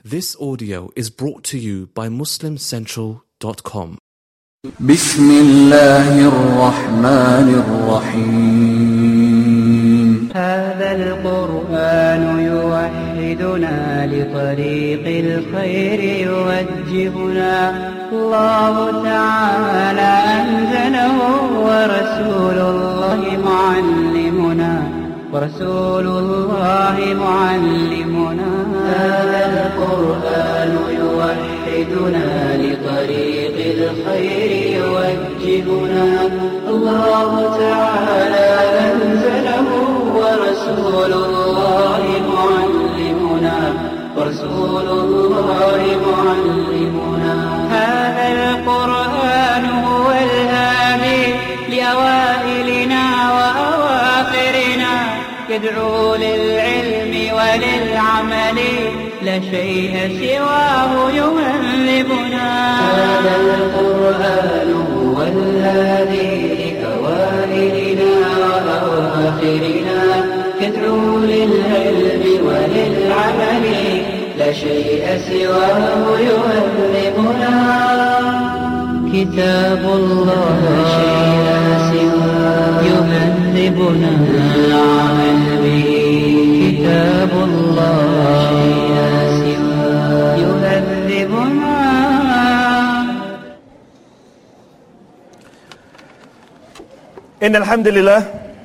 This audio is brought to you by MuslimCentral.com. بسم الله الرحمن الرحيم. هذا القرآن يوحدنا لطريق الخير يوجهنا. الله تعالى أنزله ورسول الله معلمنا. هذا القرآن يوحدنا لطريق الخير يوجهنا. الله تعالى أنزله ورسول الله معلمنا. هذا القرآن هو الهادي لأوائلنا وأواخرنا، يدعو للعلم وللعمل، لا شيء سواه يهذبنا. هذا القرآن هو الهادي لأوائلنا وأواخرنا، يدعو للعلم وللعمل، لا شيء سواه يهذبنا. كتاب الله يهذبنا العمل به. كتاب الله يهذبنا. إن الحمد لله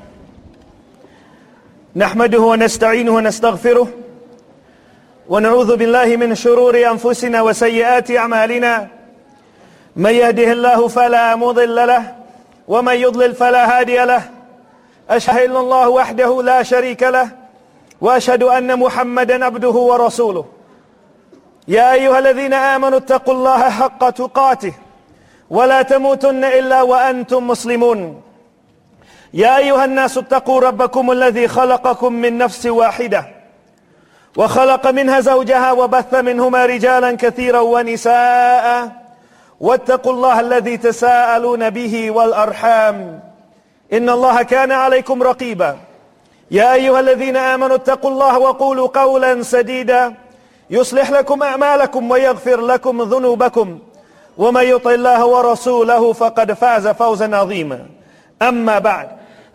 نحمده ونستعينه ونستغفره ونعوذ بالله من شرور أنفسنا وسيئات أعمالنا. من يهده الله فلا مضل له ومن يضلل فلا هادي له. أشهد أن الله وحده لا شريك له وأشهد أن محمدا عبده ورسوله. يا أيها الذين آمنوا اتقوا الله حق تقاته ولا تموتن إلا وأنتم مسلمون. يا أيها الناس اتقوا ربكم الذي خلقكم من نفس واحدة وخلق منها زوجها وبث منهما رجالا كثيرا ونساء، واتقوا الله الذي تساءلون به والأرحام إن الله كان عليكم رقيبا. يا أيها الذين آمنوا اتقوا الله وقولوا قولا سديدا يصلح لكم أعمالكم ويغفر لكم ذنوبكم، ومن يطع الله ورسوله فقد فاز فوزا عظيما. أما بعد.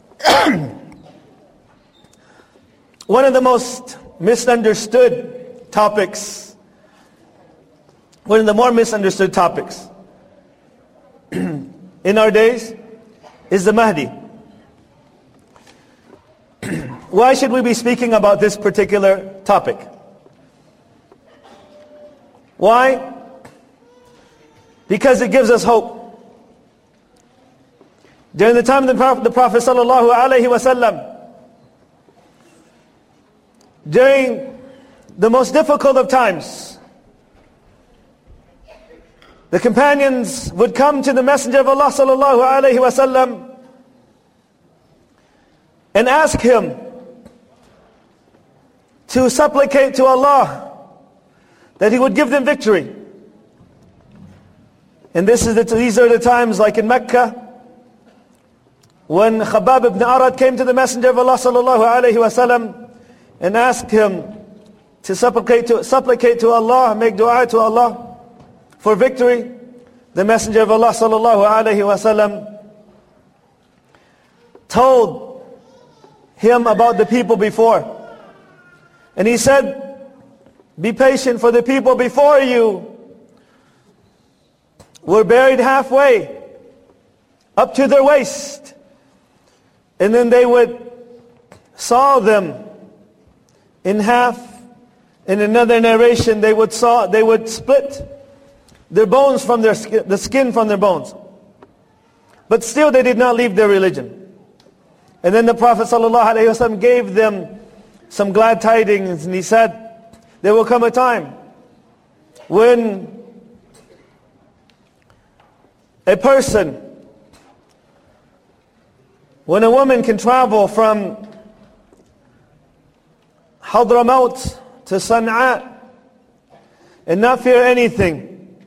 One of the most misunderstood topics, one of the more misunderstood topics in our days is the Mahdi. Why should we be speaking about this particular topic? Why? Because it gives us hope. During the time of the Prophet sallallahu alaihi wasallam, during the most difficult of times, the companions would come to the Messenger of Allah sallallahu alaihi wasallam and ask him to supplicate to Allah that he would give them victory. And these are the times, like in Mecca, when Khabbab ibn Arad came to the Messenger of Allah sallallahu alaihi wasallam and asked him to supplicate to Allah, make dua to Allah for victory. The Messenger of Allah sallallahu alaihi wasallam told him about the people before. And he said, be patient, for the people before you were buried halfway, up to their waist. And then they would saw them in half. In another narration, they would split their bones from their skin, the skin from their bones. But still they did not leave their religion. And then the Prophet ﷺ gave them some glad tidings, and he said, there will come a time when a woman can travel from Hadramaut to Sana'a and not fear anything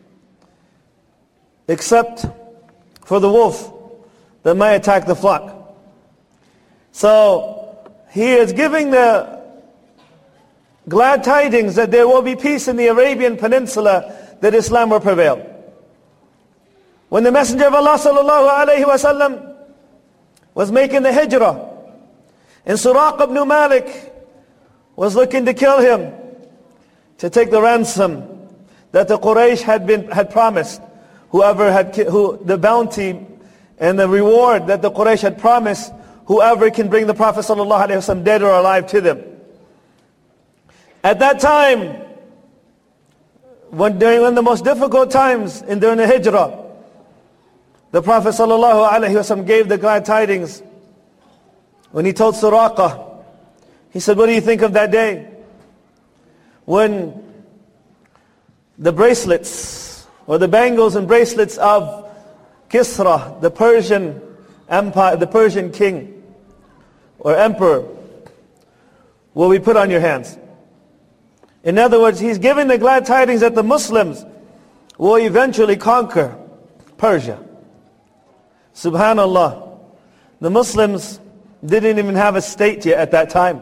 except for the wolf that might attack the flock. So he is giving the glad tidings that there will be peace in the Arabian Peninsula, that Islam will prevail. When the Messenger of Allah sallallahu alaihi wasallam was making the hijrah, and Suraq ibn Malik was looking to kill him, to take the ransom that the Quraysh had promised, the bounty and the reward that the Quraysh had promised, whoever can bring the Prophet sallallahu alaihi wasallam dead or alive to them. At that time, during one of the most difficult times during the hijrah, the Prophet ﷺ gave the glad tidings. When he told Suraqah, he said, what do you think of that day when the bracelets or the bangles and bracelets of Kisra, the Persian Empire, the Persian king or emperor, will be put on your hands? In other words, he's giving the glad tidings that the Muslims will eventually conquer Persia. Subhanallah, the Muslims didn't even have a state yet at that time.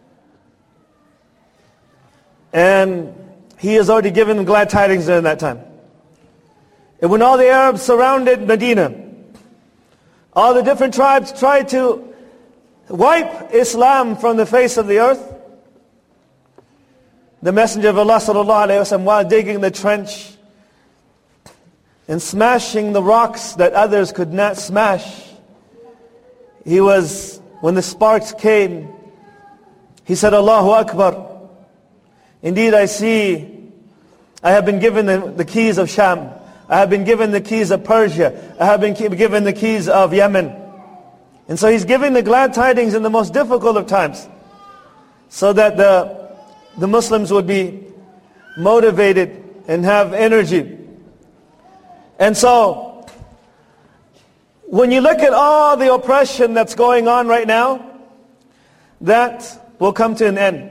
And he has already given them glad tidings during that time. And when all the Arabs surrounded Medina, all the different tribes tried to wipe Islam from the face of the earth, the Messenger of Allah sallallahu alaihi wasallam, while digging the trench and smashing the rocks that others could not smash, when the sparks came, he said, Allahu Akbar. Indeed, I have been given the keys of Sham. I have been given the keys of Persia. I have been given the keys of Yemen. And so he's giving the glad tidings in the most difficult of times, so that the Muslims would be motivated and have energy. And so, when you look at all the oppression that's going on right now, that will come to an end.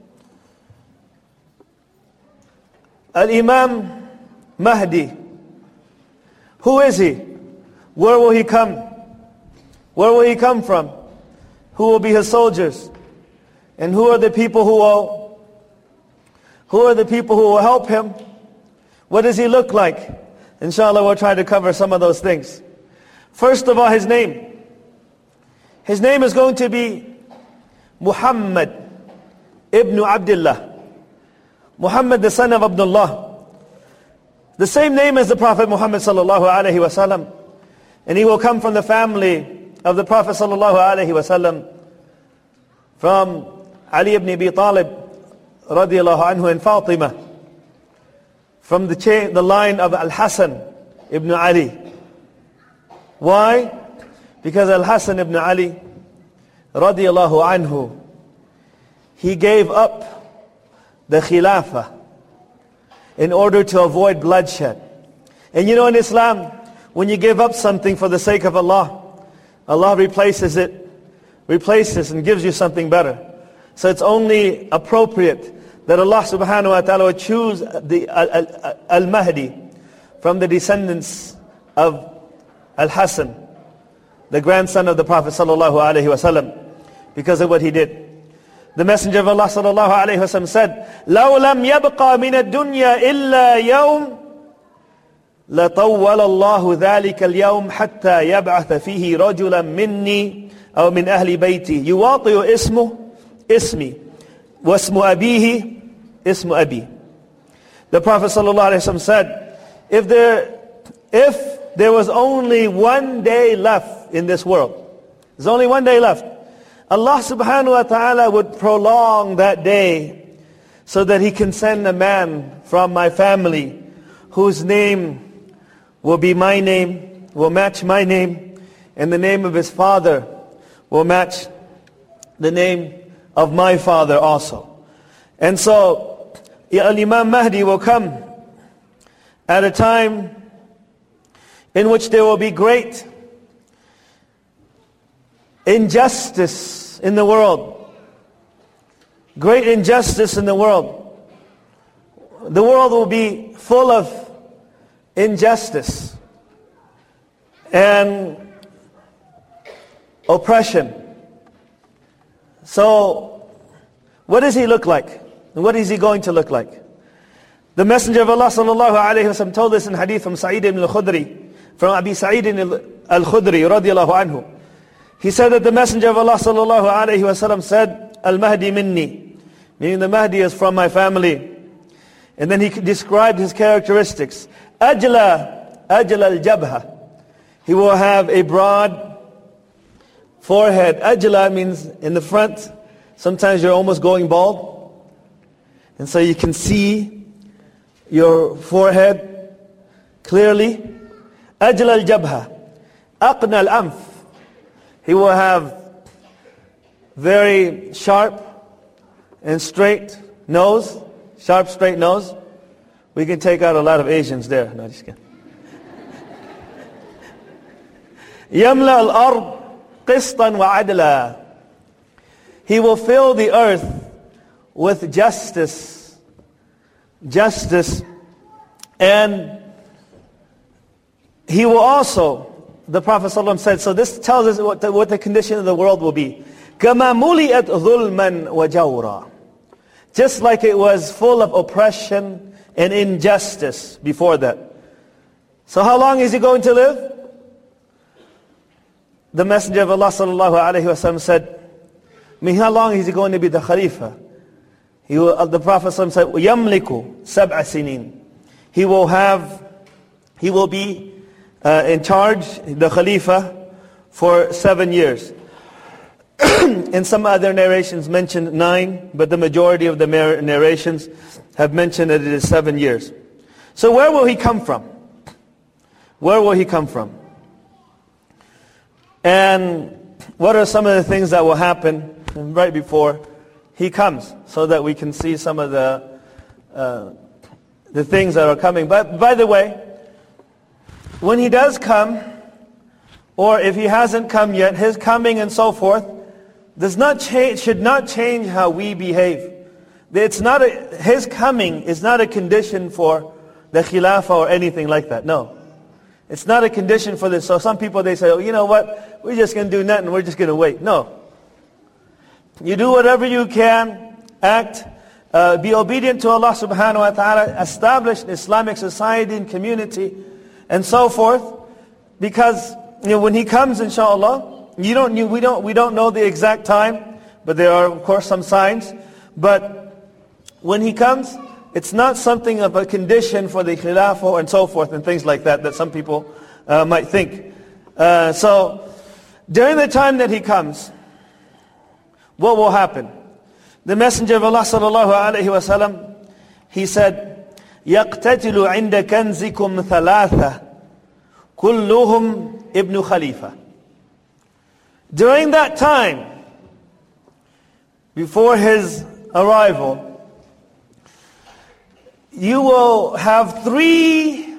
Al-Imam Mahdi, who is he? Where will he come? Where will he come from? Who will be his soldiers? And who are the people who will help him? What does he look like? Inshallah, we'll try to cover some of those things. First of all, his name. His name is going to be Muhammad ibn Abdullah. Muhammad, the son of Abdullah. The same name as the Prophet Muhammad sallallahu alaihi wasallam. And he will come from the family of the Prophet sallallahu alaihi wasallam, from Ali ibn Abi Talib radiyallahu anhu and Fatima, from the line of Al-Hasan ibn Ali. Why? Because Al-Hasan ibn Ali radiyallahu anhu, he gave up the Khilafah in order to avoid bloodshed. And you know, in Islam, when you give up something for the sake of Allah, Allah replaces and gives you something better. So it's only appropriate that Allah subhanahu wa ta'ala would choose the Al-Mahdi from the descendants of Al-Hasan, the grandson of the Prophet sallallahu alaihi wasallam, because of what he did. The Messenger of Allah sallallahu alaihi wasallam said, لَوْ لَمْ يَبْقَى مِنَ الدُّنْيَا إِلَّا يَوْمٍ لَطَوَّلَ اللَّهُ ذَلِكَ الْيَوْمِ حَتَّى يَبْعَثَ فِيهِ رَجُلًا مِنِّي أو من أهل بيتي يواطئ اسمي واسم أبيه اسم أبي. The Prophet ﷺ said, if there was only one day left in this world, there's only one day left, Allah subhanahu wa ta'ala would prolong that day so that He can send a man from my family whose name will be my name, will match my name, and the name of his father will match the name of my father also. And so, Imam Mahdi will come at a time in which there will be great injustice in the world. Great injustice in the world. The world will be full of injustice and oppression. So, what does he look like? And what is he going to look like? The Messenger of Allah sallallahu alayhi wa sallam told us in hadith from Sa'id ibn al-Khudri, from Abi Sa'id al-Khudri radiyallahu anhu. He said that the Messenger of Allah sallallahu alayhi wa sallam said, Al-Mahdi minni, meaning the Mahdi is from my family. And then he described his characteristics. Ajla al-jabha. He will have a broad forehead. Ajla means in the front. Sometimes you're almost going bald. And so you can see your forehead clearly. Ajla al-jabha. Aqna al-anf. He will have very sharp and straight nose. Sharp, straight nose. We can take out a lot of Asians there. No, just kidding. Yamla al-ard qistan wa adla. He will fill the earth with justice. Justice. And he will also, the Prophet ﷺ said, so this tells us what the condition of the world will be. كَمَا مُلِئَتْ ظُلْمًا وَجَوْرًا. Just like it was full of oppression and injustice before that. So how long is he going to live? The Messenger of Allah sallallahu alayhi wa sallam said, how long is he going to be the Khalifa? The Prophet said, يَمْلِكُ سَبْعَ سِنِينَ. He will be in charge, the Khalifa, for 7 years. In some other narrations mentioned 9, but the majority of the narrations have mentioned that it is 7 years. So where will he come from? Where will he come from? And what are some of the things that will happen right before he comes, so that we can see some of the things that are coming. But by the way, when he does come, or if he hasn't come yet, his coming and so forth should not change how we behave. His coming is not a condition for the khilafah or anything like that. No. It's not a condition for this. So some people, they say, oh, you know what? We're just going to do nothing. We're just going to wait. No. You do whatever you can. Act. Be obedient to Allah subhanahu wa ta'ala. Establish an Islamic society and community and so forth. Because when he comes, inshallah, we don't know the exact time, but there are, of course, some signs. But when he comes, it's not something of a condition for the khilafah and so forth and things like that some people might think. So during the time that he comes, what will happen? The Messenger of Allah sallallahu alaihi wasallam, he said, يَقْتَتِلُ عِنْدَ كَنْزِكُمْ ثَلَاثَةً كُلُّهُمْ ibn Khalifa. During that time, before his arrival, you will have 3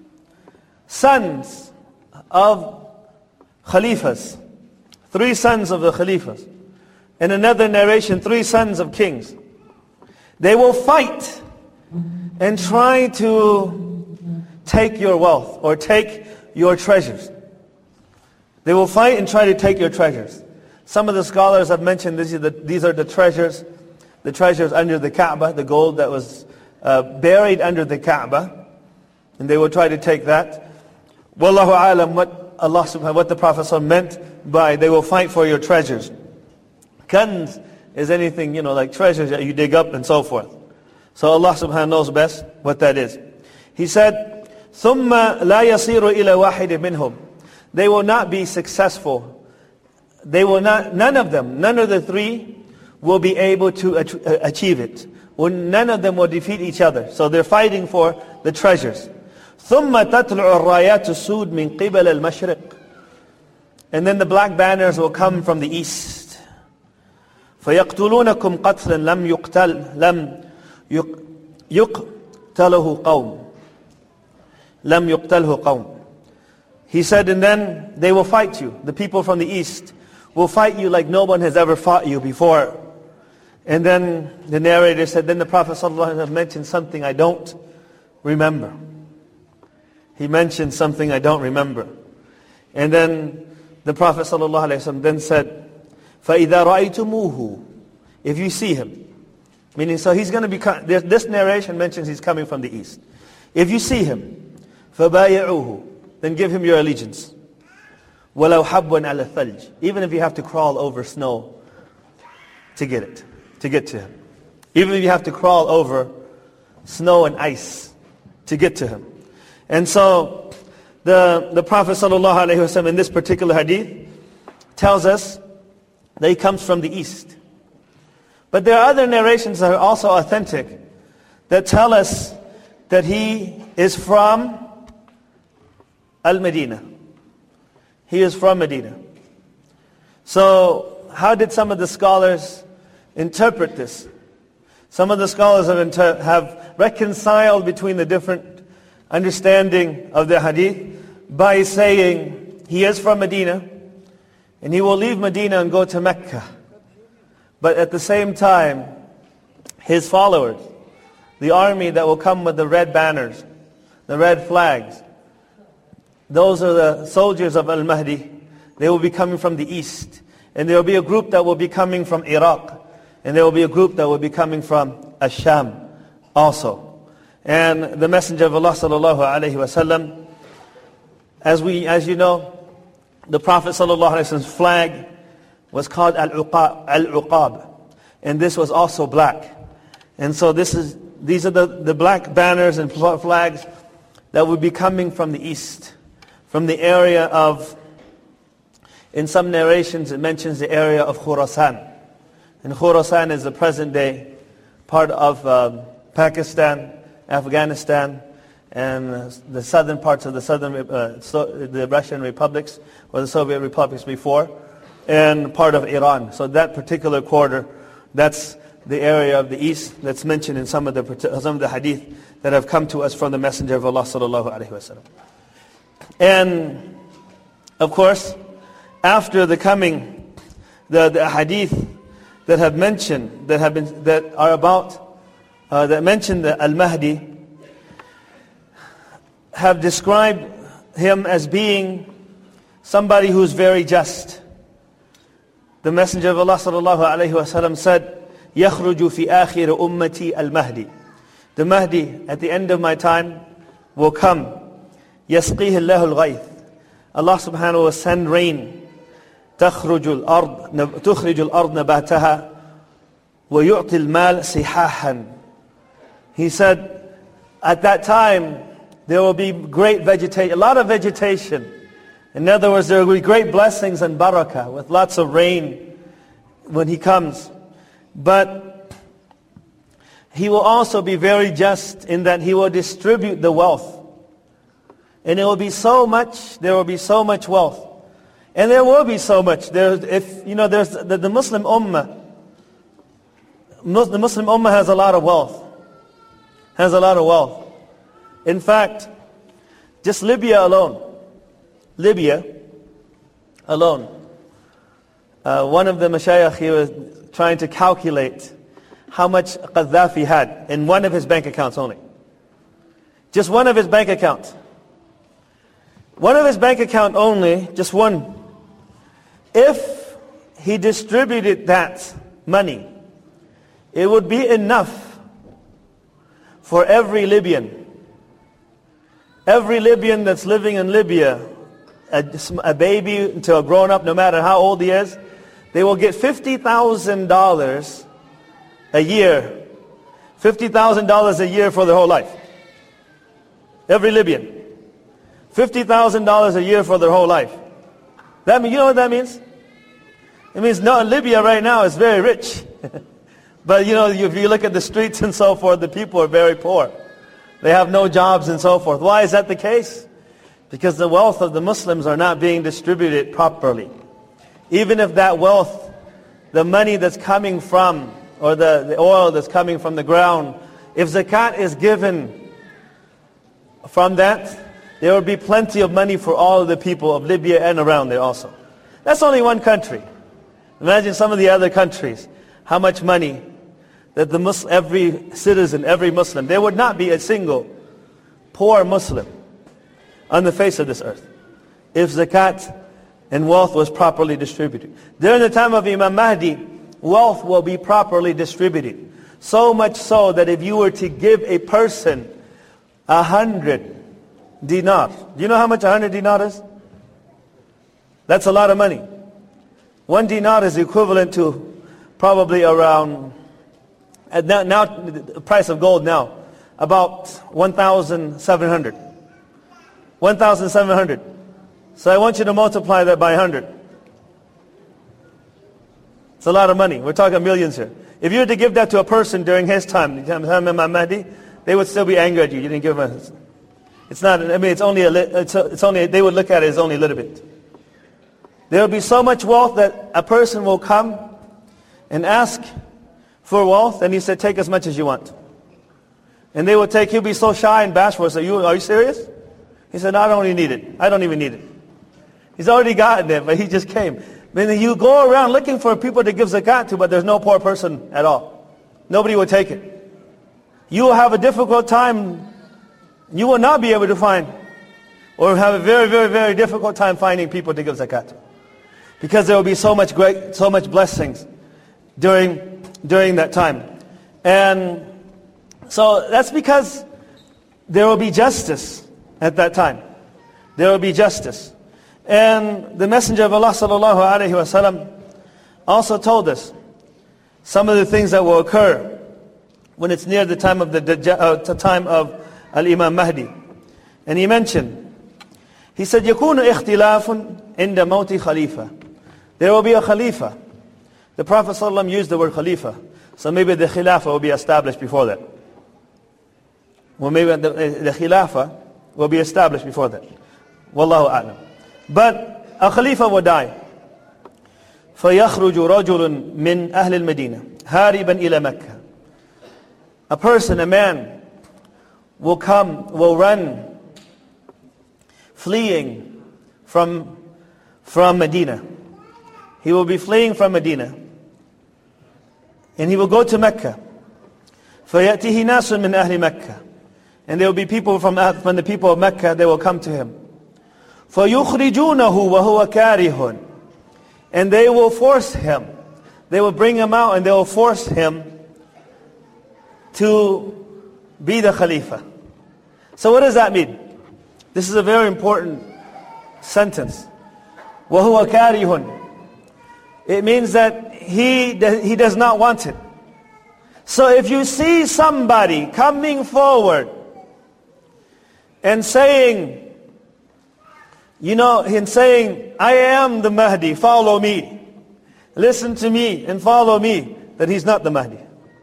sons of Khalifas. 3 sons of the Khalifas. In another narration, 3 sons of kings. They will fight and try to take your wealth or take your treasures. They will fight and try to take your treasures. Some of the scholars have mentioned these are the treasures under the Kaaba, the gold that was buried under the Kaaba, and they will try to take that. Wallahu alam, what the Prophet meant by they will fight for your treasures. Kanz is anything, like treasures that you dig up and so forth. So Allah subhanahu knows best what that is. He said, ثُمَّ لَا يَصِيرُ إِلَى وَاحِدٍ مِّنْهُمْ. They will not be successful. None of the 3 will be able to achieve it. None of them will defeat each other. So they're fighting for the treasures. ثُمَّ تَطْلُعُ الرَّايَاتُ السُّودْ مِنْ قِبَلَ الْمَشْرِقِ. And then the black banners will come from the east. فَيَقْتُلُونَكُمْ قَتْلًا لَمْ يُقْتَلُهُ قَوْمٌ. He said, and then they will fight you. The people from the east will fight you like no one has ever fought you before. And then the narrator said, then the Prophet ﷺ mentioned something I don't remember. He mentioned something I don't remember. And then the Prophet ﷺ then said, فَإِذَا رَأَيْتُمُوهُ. If you see him, Meaning, so he's going to be, this narration mentions he's coming from the east. If you see him, فَبَايِعُوهُ, then give him your allegiance. وَلَوْ حَبٌّ عَلَى الثَّلْجِ, even if you have to crawl over snow to get to him. Even if you have to crawl over snow and ice to get to him. And so, the Prophet ﷺ in this particular hadith tells us that he comes from the east. But there are other narrations that are also authentic that tell us that he is from Al-Medina. He is from Medina. So how did some of the scholars interpret this? Some of the scholars have reconciled between the different understanding of the hadith by saying he is from Medina and he will leave Medina and go to Mecca. But at the same time, his followers, the army that will come with the red banners, the red flags, those are the soldiers of Al-Mahdi. They will be coming from the east. And there will be a group that will be coming from Iraq. And there will be a group that will be coming from Ash-Sham also. And the Messenger of Allah sallallahu alaihi wasallam, as you know, the Prophet sallallahu alaihi wasallam's flag was called Al-Uqab. And this was also black. And so these are the black banners and flags that would be coming from the east. From the area of, in some narrations it mentions the area of Khurasan. And Khurasan is the present day part of Pakistan, Afghanistan, and the southern parts of the Russian republics, or the Soviet republics before, and part of Iran. So that particular quarter, that's the area of the east that's mentioned in some of the hadith that have come to us from the Messenger of Allah sallallahu alaihi wasallam. And of course, after the coming, the hadith that have mentioned, that mention the Al-Mahdi, have described him as being somebody who's very just. The Messenger of Allah sallallahu alaihi wasallam said, يَخْرُجُ فِي آخِرِ أُمَّتِي الْمَهْدِ. The Mahdi, at the end of my time, will come. يَسْقِيهِ اللَّهُ الْغَيْثِ. Allah subhanahu wa ta'ala will send rain. تخرج الأرض نباتها ويعطي المال صحاحا. He said, at that time, there will be great vegetation, a lot of vegetation. In other words, there will be great blessings and barakah with lots of rain when he comes. But he will also be very just in that he will distribute the wealth. And it will be so much, there will be so much wealth. And there will be so much. There's the Muslim Ummah. The Muslim Ummah has a lot of wealth. Has a lot of wealth. In fact, just Libya alone. One of the mashayikh, he was trying to calculate how much Gaddafi had in one of his bank accounts only. Just one of his bank accounts. One of his bank account only, just one. If he distributed that money, it would be enough for every Libyan. Every Libyan that's living in Libya, a baby to a grown-up, no matter how old he is, they will get $50,000 a year. $50,000 a year for their whole life. Every Libyan. $50,000 a year for their whole life. You know what that means? It means Libya right now is very rich. But if you look at the streets and so forth, the people are very poor. They have no jobs and so forth. Why is that the case? Because the wealth of the Muslims are not being distributed properly. Even if that wealth, the money that's coming from, or the oil that's coming from the ground, if zakat is given from that, there will be plenty of money for all of the people of Libya and around there also. That's only one country. Imagine some of the other countries, how much money that every citizen, every Muslim, there would not be a single poor Muslim on the face of this earth if zakat and wealth was properly distributed. During the time of Imam Mahdi, wealth will be properly distributed. So much so that if you were to give a person 100 dinar. Do you know how much 100 dinar is? That's a lot of money. 1 dinar is equivalent to probably around, now the price of gold now, about 1,700. 1,700. So I want you to multiply that by 100. It's a lot of money. We're talking millions here. If you were to give that to a person during his time, the time of Imam Mahdi, they would still be angry at you. You didn't give them. It's not. I mean, it's only they would look at it as only a little bit. There will be so much wealth that a person will come and ask for wealth, and he said, "Take as much as you want." And they will take. He'll be so shy and bashful. Say, "Are you serious?" He said, "No, I don't even need it. I don't even need it." He's already gotten it, but he just came. Then you go around looking for people to give zakat to, but there's no poor person at all. Nobody will take it. You will have a difficult time. You will not be able to find, or have a very, very, very difficult time finding people to give zakat to, because there will be so much blessings during that time. And so that's because there will be justice at that time. There will be justice. And the Messenger of Allah sallallahu alaihi wasallam also told us some of the things that will occur when it's near the time of the time of Al-Imam Mahdi. And he mentioned, he said, يَكُونُ اِخْتِلَافٌ عِنْدَ مَوْتِ خَلِيفَةٍ. There will be a Khalifa. The Prophet ﷺ used the word Khalifa. So maybe the Khilafah will be established before that. Well, maybe the Khilafah will be established before that. Wallahu a'lam. But a Khalifa will die. فَيَخْرُجُ رَجُلٌ مِّنْ أَهْلِ الْمَدِينَةِ هَارِبًا إِلَى مَكَّةِ. A person, a man, will run, fleeing from Medina. He will be fleeing from Medina. And he will go to Mecca. فَيَأْتِهِ نَاسٌ مِّنْ أَهْلِ مَكَّةِ. And there will be people from the people of Mecca, they will come to him. فَيُخْرِجُونَهُ وَهُوَ كَارِهٌ. And they will force him. They will bring him out and they will force him to be the Khalifa. So what does that mean? This is a very important sentence. وَهُوَ كَارِهٌ. It means that he does not want it. So if you see somebody coming forward and saying, I am the Mahdi, follow me. Listen to me and follow me, that he's not the Mahdi.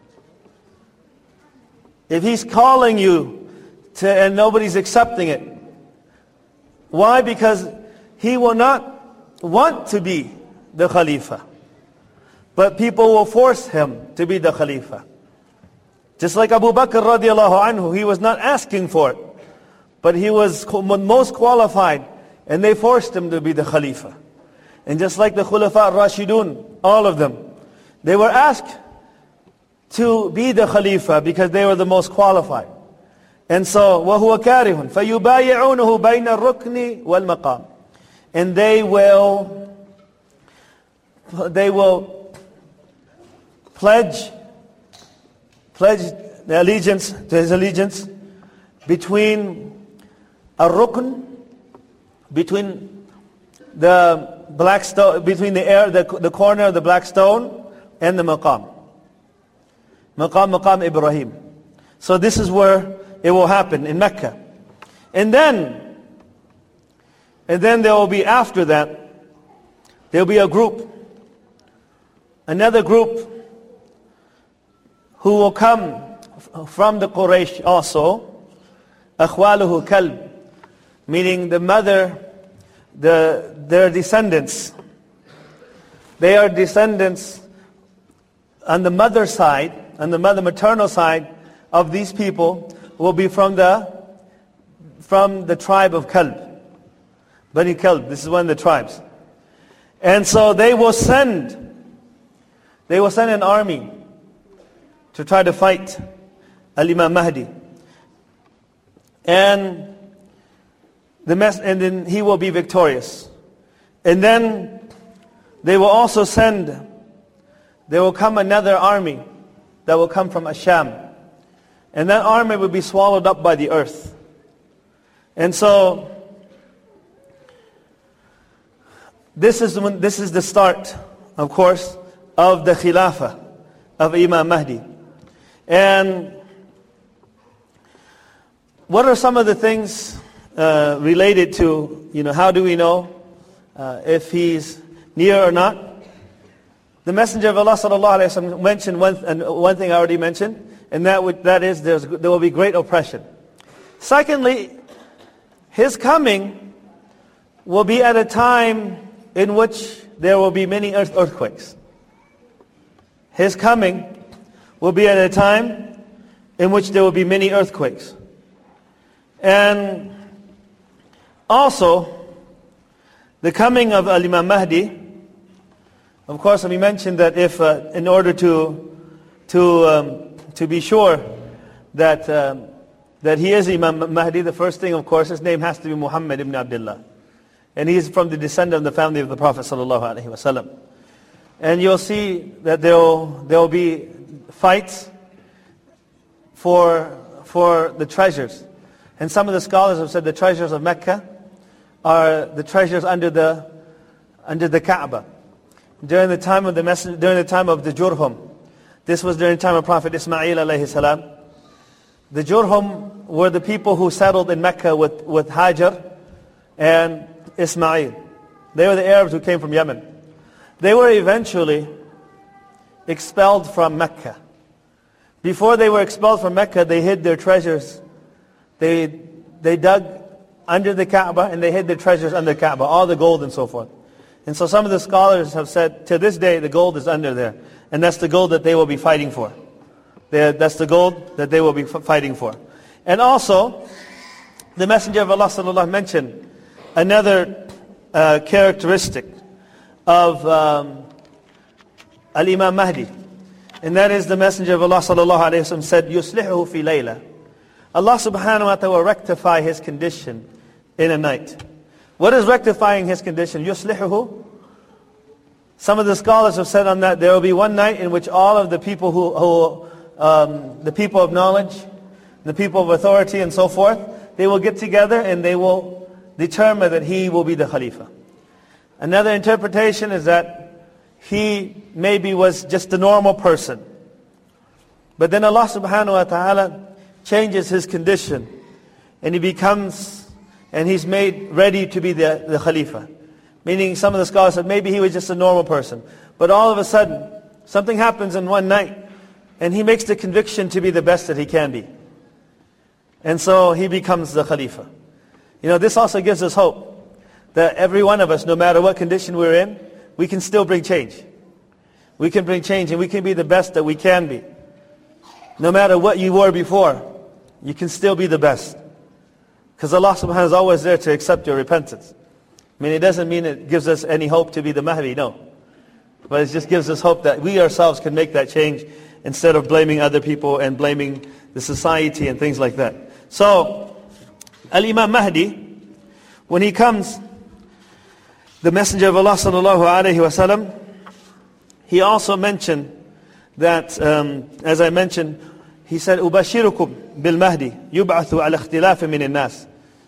If he's calling you and nobody's accepting it. Why? Because he will not want to be the Khalifa. But people will force him to be the Khalifa. Just like Abu Bakr radiallahu anhu, he was not asking for it. But he was most qualified. And they forced him to be the Khalifa. And just like the Khulafa Rashidun, all of them, they were asked to be the Khalifa because they were the most qualified. And so, وَهُوَ كَارِهٌ فَيُبَايِعُونَهُ بَيْنَ الرُّكْنِ وَالْمَقَامِ. And they will pledge the allegiance, to his allegiance, between a-rukn, between the black stone, between the corner of the black stone and the maqam. Maqam Ibrahim. So this is where it will happen in Mecca. And then there will be, after that, there will be a group, another group who will come from the Quraysh also, أخواله كلب, meaning the mother, their descendants. They are descendants on the mother side, on the maternal side of these people will be from the tribe of Kalb. Bani Kalb, this is one of the tribes. And so they will send an army to try to fight Al-Imam Mahdi. And then he will be victorious. And then they will also there will come another army that will come from Asham. And that army will be swallowed up by the earth. And so, this is the start, of course, of the Khilafah of Imam Mahdi. And what are some of the things related to, how do we know if he's near or not? The Messenger of Allah sallallahu alaihi wasallam mentioned one thing I already mentioned, and that is there will be great oppression. Secondly, his coming will be at a time in which there will be many earthquakes. His coming will be at a time in which there will be many earthquakes. And also, the coming of Imam Mahdi, of course, we mentioned that if, in order to be sure that he is Imam Mahdi, the first thing, of course, his name has to be Muhammad ibn Abdullah. And he is from the descendant of the family of the Prophet sallallahu alaihi wasallam. And you'll see that there will be fights for the treasures. And some of the scholars have said the treasures of Mecca are the treasures under the Kaaba. During the time of the Jurhum, this was during the time of Prophet Ismail alayhi salam. The Jurhum were the people who settled in Mecca with Hajar and Ismail. They were the Arabs who came from Yemen. They were eventually expelled from Mecca. Before they were expelled from Mecca, they hid their treasures. They dug under the Kaaba and they hid their treasures under the Kaaba, all the gold and so forth. And so some of the scholars have said, to this day, the gold is under there. And that's the gold that they will be fighting for. That's the gold that they will be fighting for. And also, the Messenger of Allah sallallahu mentioned another characteristic of Al-Imam Mahdi. And that is the Messenger of Allah sallallahu alayhi wa sallam said, يُصْلِحُهُ فِي لَيْلَةٍ. Allah subhanahu wa ta'ala will rectify his condition in a night. What is rectifying his condition? يُصْلِحُهُ. Some of the scholars have said on that, there will be one night in which all of the people the people of knowledge, the people of authority and so forth, they will get together and they will determine that he will be the Khalifa. Another interpretation is that he maybe was just a normal person. But then Allah subhanahu wa ta'ala changes his condition and he's made ready to be the Khalifa. Meaning some of the scholars said maybe he was just a normal person. But all of a sudden, something happens in one night and he makes the conviction to be the best that he can be. And so he becomes the Khalifa. This also gives us hope that every one of us, no matter what condition we're in, we can still bring change. We can bring change and we can be the best that we can be. No matter what you were before, you can still be the best. Because Allah subhanahu wa ta'ala is always there to accept your repentance. It doesn't mean it gives us any hope to be the Mahdi, no. But it just gives us hope that we ourselves can make that change instead of blaming other people and blaming the society and things like that. So, Al-Imam Mahdi, when he comes, the Messenger of Allah sallallahu alayhi wa sallam, he also mentioned that, as I mentioned, he said, أُبَشِّرُكُمْ بِالْمَهْدِ يُبْعَثُ عَلَى اخْتِلَافٍ مِنِ النَّاسِ.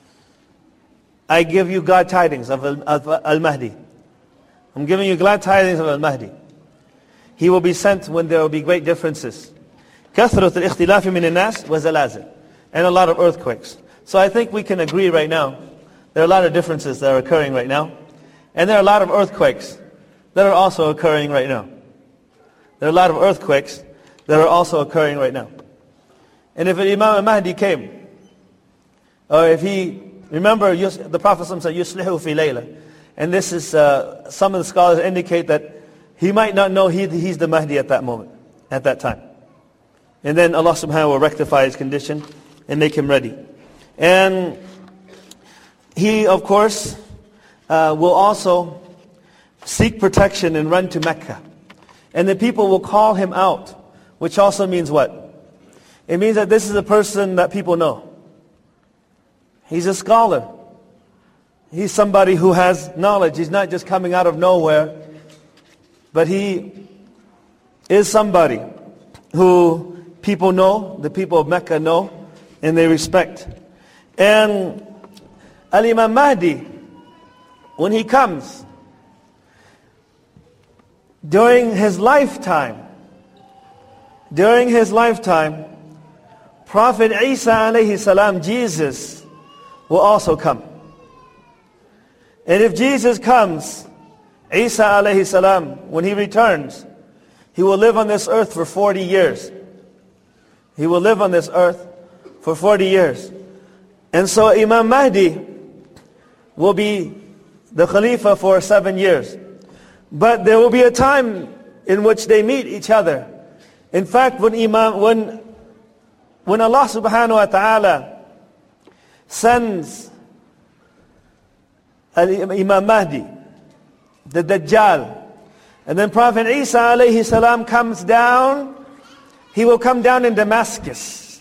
I give you glad tidings of Al-Mahdi. I'm giving you glad tidings of Al-Mahdi. He will be sent when there will be great differences. كَثْرَةُ الْإِخْتِلَافِ مِنِ النَّاسِ وَزَلَازِلٍ. And a lot of earthquakes. So I think we can agree right now, there are a lot of differences that are occurring right now. And there are a lot of earthquakes that are also occurring right now. There are a lot of earthquakes that are also occurring right now. And if Imam al-Mahdi came, or if he, remember the Prophet said, يُصْلِحُ فِي لَيْلَةٍ. And this is, some of the scholars indicate that he might not know he's the Mahdi at that moment, at that time. And then Allah subhanahu wa ta'ala will rectify his condition and make him ready. And he, of course, will also seek protection and run to Mecca. And the people will call him out, which also means what? It means that this is a person that people know. He's a scholar. He's somebody who has knowledge. He's not just coming out of nowhere, but he is somebody who people know, the people of Mecca know, and they respect. And Al-Imam Mahdi, when he comes, during his lifetime, Prophet Isa alayhi salam, Jesus, will also come. And if Jesus comes, Isa alayhi salam, when he returns, he will live on this earth for 40 years. He will live on this earth for 40 years. And so Imam Mahdi will be the Khalifa for 7 years. But there will be a time in which they meet each other. In fact, when Allah subhanahu wa ta'ala sends Imam Mahdi, the Dajjal, and then Prophet Isa alayhi salam comes down, he will come down in Damascus,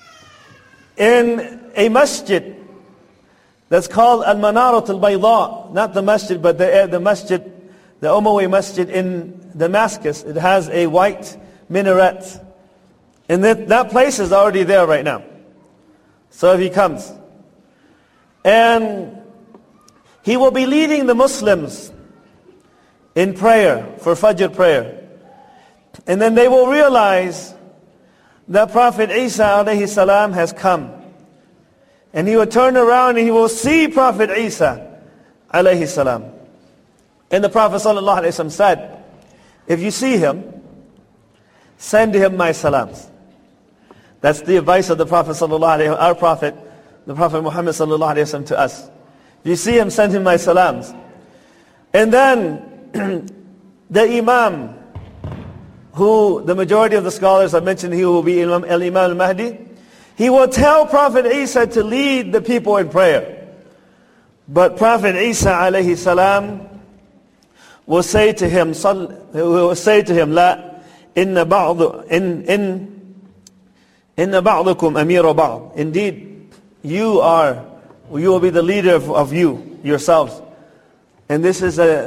in a masjid that's called Al-Manarat Al-Bayda, not the masjid, but the masjid, the Umayyad masjid in Damascus. It has a white minaret. And that place is already there right now. So if he comes, and he will be leading the Muslims in prayer, for Fajr prayer. And then they will realize that Prophet Isa alayhi salam has come. And he will turn around and he will see Prophet Isa alayhi salam. And the Prophet sallallahu alayhi wasallam said, if you see him, send him my salams. That's the advice of the Prophet sallallahu alayhi wasallam, our Prophet, the Prophet Muhammad sallallahu alayhi wasallam to us. If you see him, send him my salams. And then the Imam, who the majority of the scholars have mentioned, he will be Al-Imam Al-Mahdi. He will tell Prophet Isa to lead the people in prayer. But Prophet Isa alayhi salam will say to him, La, inna ba'dukum amiru ba'd. Indeed, you will be the leader of you, yourselves. And this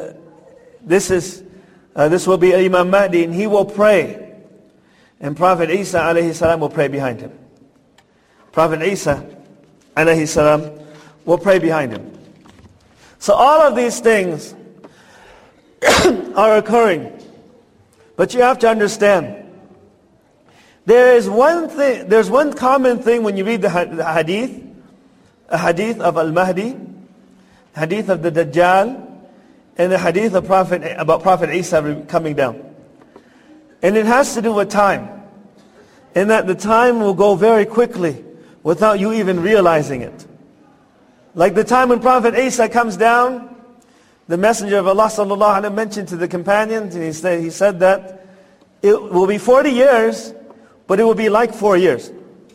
will be Imam Mahdi, and he will pray. And Prophet Isa alayhi salam will pray behind him. Prophet Isa alayhi salam will pray behind him. So all of these things are occurring. But you have to understand, there's one common thing when you read the hadith, a hadith of Al-Mahdi, hadith of the Dajjal, and the hadith of about Prophet Isa coming down. And it has to do with time. And that the time will go very quickly without you even realizing it. Like the time when Prophet Isa comes down, the Messenger of Allah sallallahu alaihi wasallam mentioned to the companions, and he said that it will be 40 years, but it will be like 4 years.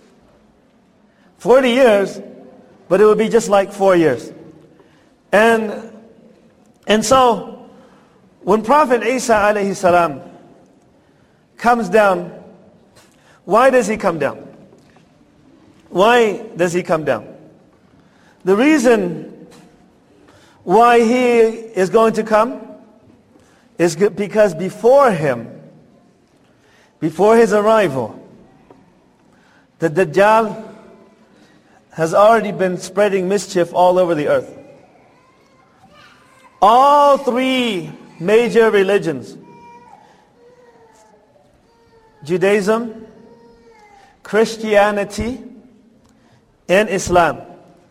40 years, but it will be just like 4 years. And so, when Prophet Isa alayhi salam comes down, why does he come down? Why does he come down? The reason why he is going to come is because before his arrival, the Dajjal has already been spreading mischief all over the earth. All three major religions, Judaism, Christianity, and Islam.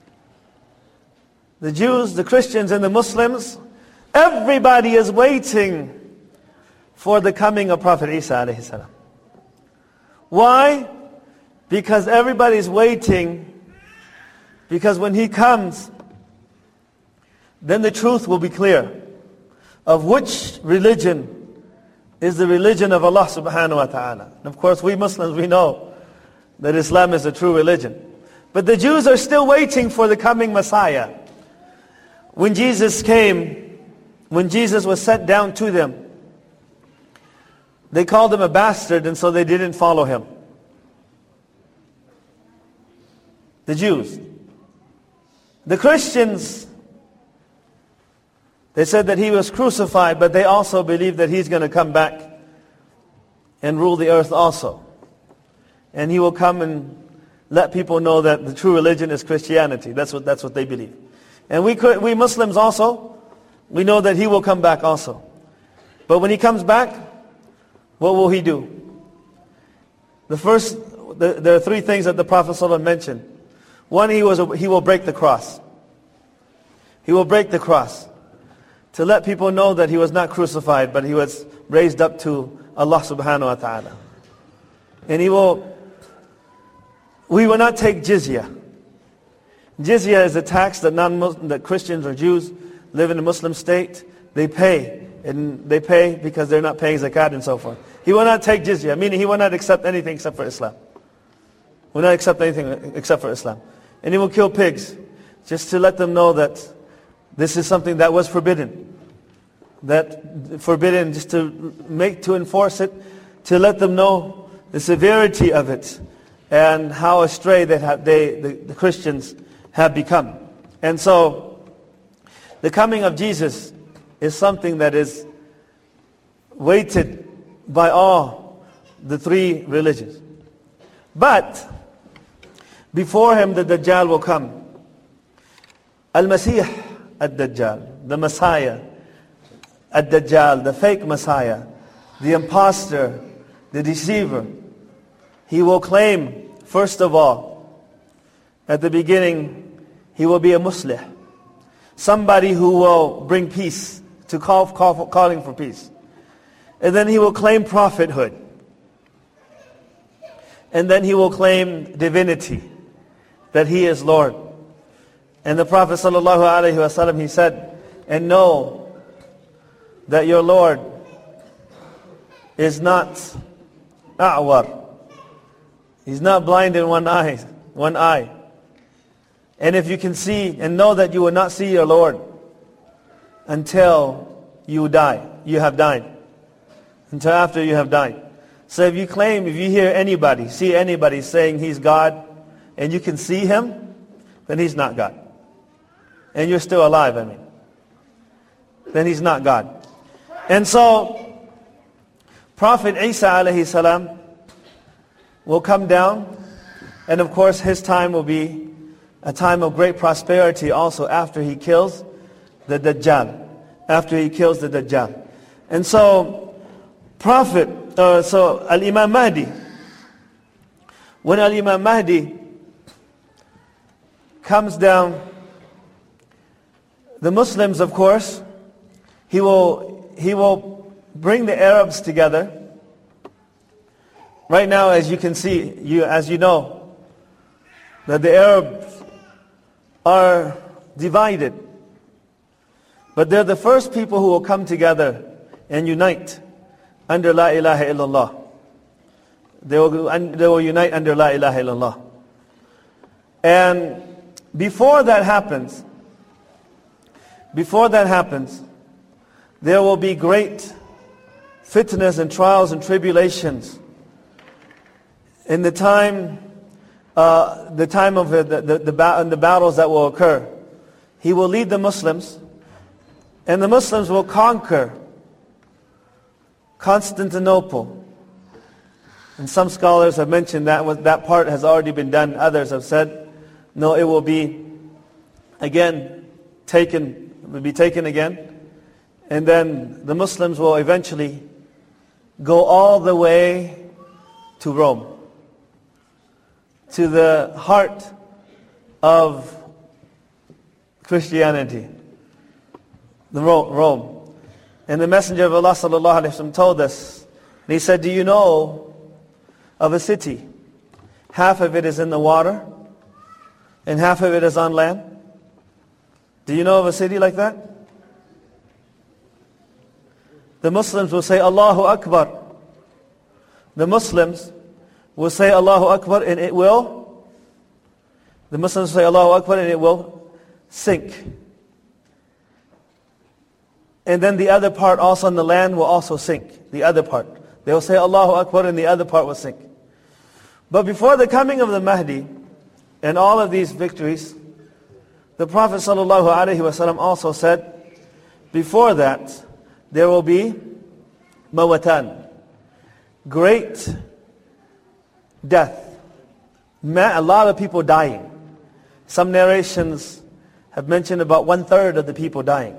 The Jews, the Christians, and the Muslims, everybody is waiting for the coming of Prophet Isa alayhi salam. Why? Because everybody's waiting, because when he comes, then the truth will be clear of which religion is the religion of Allah subhanahu wa ta'ala. And of course, we Muslims, we know that Islam is a true religion. But the Jews are still waiting for the coming Messiah. When Jesus came, when Jesus was sent down to them, they called him a bastard, and so they didn't follow him. The Jews. The Christians, they said that he was crucified, but they also believe that he's going to come back and rule the earth also. and he will come and let people know that the true religion is Christianity. That's what they believe. And we Muslims also, we know that he will come back also. But when he comes back, what will he do? There are three things that the Prophet ﷺ mentioned. One, he will break the cross. He will break the cross to let people know that he was not crucified, but he was raised up to Allah subhanahu wa ta'ala. And we will not take jizya. Jizya is a tax that Christians or Jews live in a Muslim state. They pay. And they pay because they're not paying zakat and so forth. He will not take jizya, meaning he will not accept anything except for Islam. Will not accept anything except for Islam. And he will kill pigs just to let them know that this is something that was forbidden. That forbidden, just to enforce it, to let them know the severity of it and how astray the Christians have become. And so the coming of Jesus is something that is weighted by all the three religions. But before him the Dajjal will come. Al-Masih ad-Dajjal, the Messiah ad-Dajjal, the fake Messiah, the imposter, the deceiver. He will claim, first of all, at the beginning, he will be a Muslih, somebody who will bring peace, calling for peace. And then he will claim prophethood. And then he will claim divinity, that he is Lord. And the Prophet ﷺ, he said, and know that your Lord is not a'war. He's not blind in one eye. And if you can see and know that you will not see your Lord until you die, you have died. Until after you have died. So if you hear anybody, see anybody saying he's God, and you can see him, then he's not God. And you're still alive, then he's not God. And so, Prophet Isa alayhi salam will come down, and of course his time will be a time of great prosperity also after he kills the Dajjal. After he kills the Dajjal. And so, Al-Imam Mahdi, when Al-Imam Mahdi comes down, the Muslims, of course, he will bring the Arabs together. Right now, as you can see, as you know, that the Arabs are divided. But they're the first people who will come together and unite under La ilaha illallah. They will unite under La ilaha illallah. And before that happens, there will be great fitnas and trials and tribulations in the time of the battles that will occur. He will lead the Muslims, and the Muslims will conquer Constantinople. And some scholars have mentioned that part has already been done. Others have said, no, it will be taken again. And then the Muslims will eventually go all the way to Rome, to the heart of Christianity, Rome. And the Messenger of Allah sallallahu alaihi wasallam told us, and he said, do you know of a city? Half of it is in the water, and half of it is on land. Do you know of a city like that? The Muslims will say, Allahu Akbar. The Muslims will say, Allahu Akbar, and it will, the Muslims will say, Allahu Akbar, and it will sink. And then the other part also on the land will also sink. The other part. They will say Allahu Akbar and the other part will sink. But before the coming of the Mahdi and all of these victories, the Prophet ﷺ also said, before that, there will be mawatan, great death. A lot of people dying. Some narrations have mentioned about 1/3 of the people dying.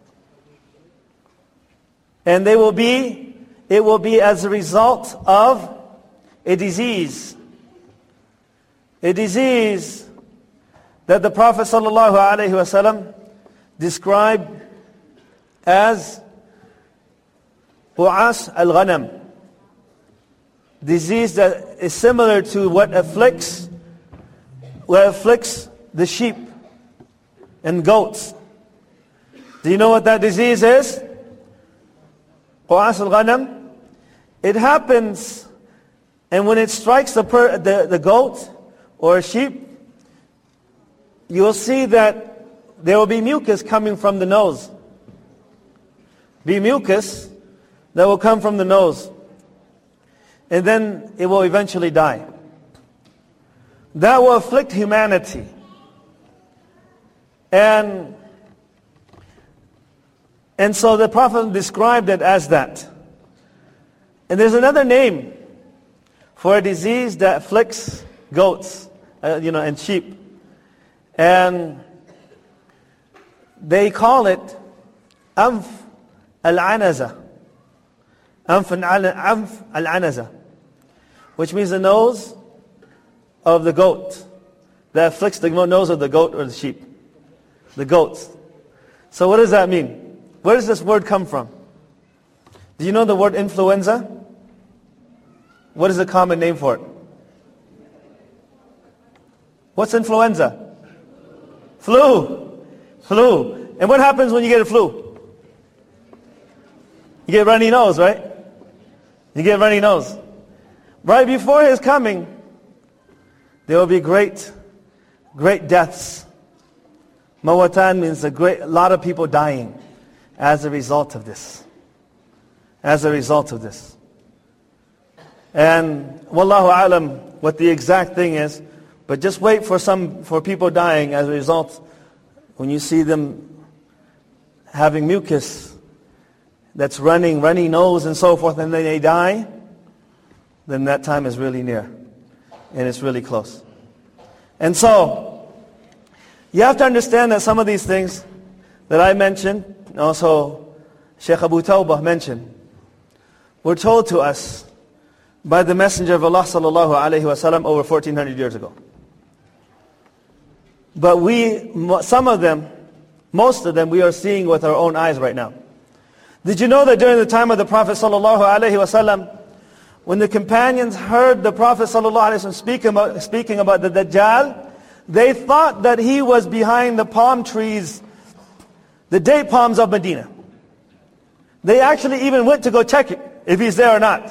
And it will be as a result of a disease. A disease that the Prophet ﷺ described as Bu'as al-Ghanam. Disease that is similar to what afflicts the sheep and goats. Do you know what that disease is? Bu'as al-Ghanam. It happens, and when it strikes the goat or a sheep, you'll see that there will be mucus coming from the nose. Be mucus that will come from the nose. And then it will eventually die. That will afflict humanity. And so the Prophet described it as that. And there's another name for a disease that afflicts goats, and sheep. And they call it Anf al-Anaza. Anf al-Anaza, which means the nose of the goat, that afflicts the nose of the goat or the sheep. The goats. So what does that mean? Where does this word come from? Do you know the word influenza? What is the common name for it? What's influenza? Flu. And what happens when you get a flu? You get runny nose, right? You get runny nose. Right before his coming, there will be great deaths. Mawatan means a lot of people dying as a result of this. And wallahu alam what the exact thing is, but just wait for people dying as a result. When you see them having mucus that's running, runny nose and so forth, and then they die, then that time is really near. And it's really close. And so, you have to understand that some of these things that I mentioned, and also Sheikh Abu Tawbah mentioned, were told to us by the Messenger of Allah sallallahu alaihi wasallam over 1400 years ago. But most of them, we are seeing with our own eyes right now. Did you know that during the time of the Prophet sallallahu alaihi wasallam, when the companions heard the Prophet sallallahu alaihi wasallam speaking about the Dajjal, they thought that he was behind the palm trees, the date palms of Medina. They actually even went to go check it, if he's there or not.